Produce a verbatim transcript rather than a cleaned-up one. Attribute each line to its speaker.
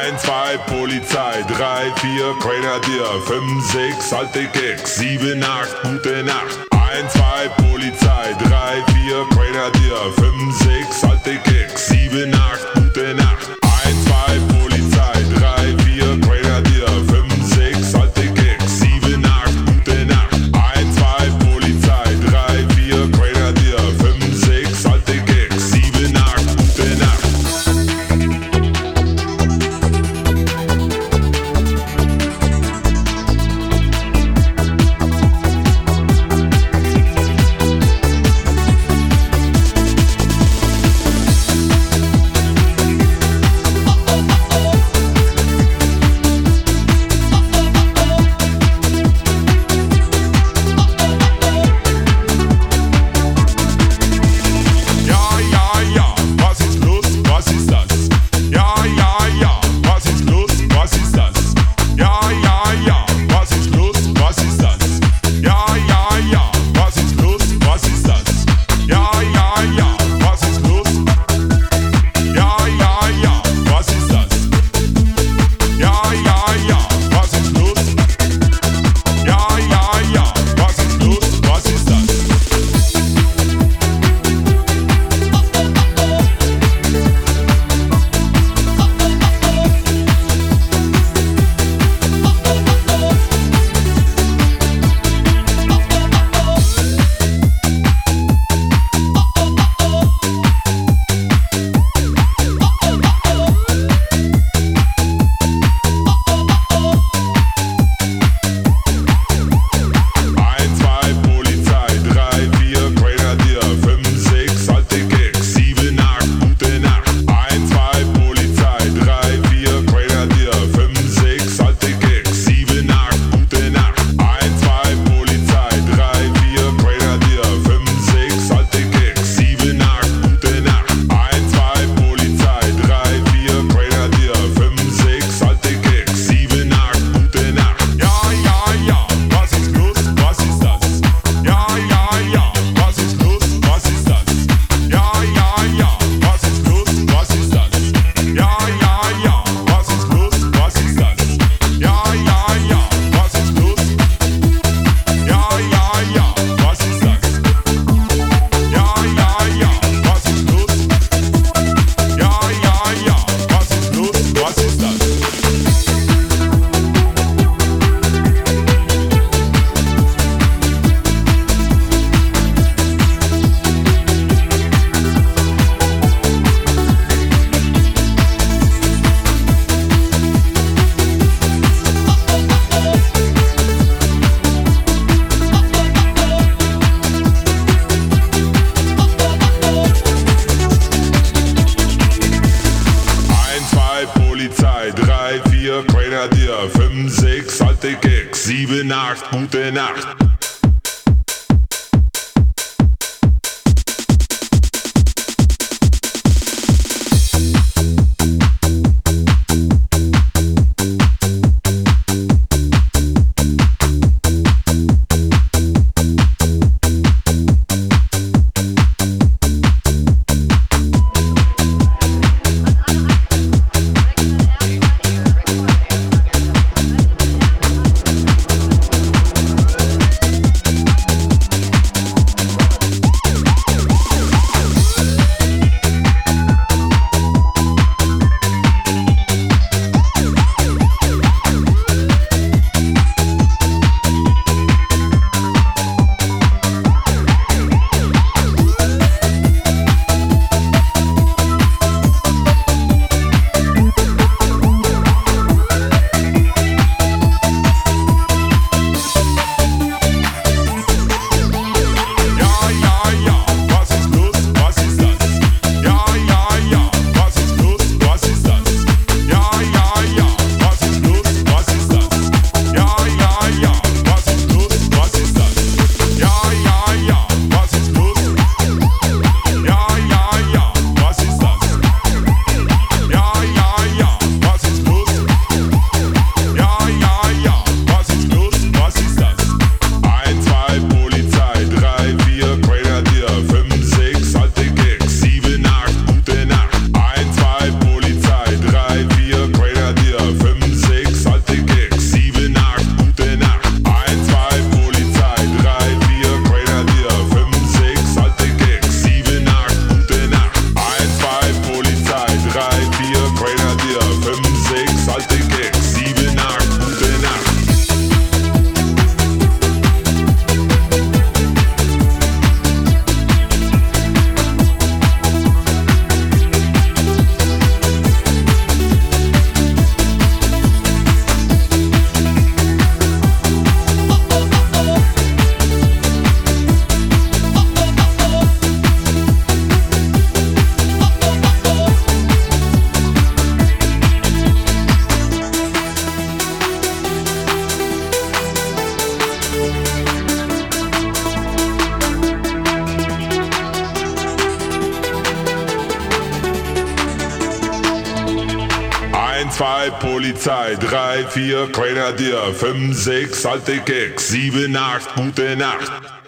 Speaker 1: eins, zwei, Polizei, drei, vier, Grenadier, fünf, sechs, alte Keks, sieben, acht, gute Nacht. eins, zwei, Polizei, drei, vier, Grenadier, fünf, sechs, alte Keks, sieben, acht, gute Nacht. eins, zwei, Polizei, drei, vier, Grenadier, fünf, sechs, alte Keks, sieben, acht, gute Nacht. eins, zwei, Polizei, drei, vier, Grenadier, fünf, sechs, alte Keks, sieben, acht, gute Nacht. sieben, acht, gute Nacht. eins, zwei, Polizei, drei, vier, Grenadier, fünf, sechs, alte Keks, sieben, acht, gute Nacht.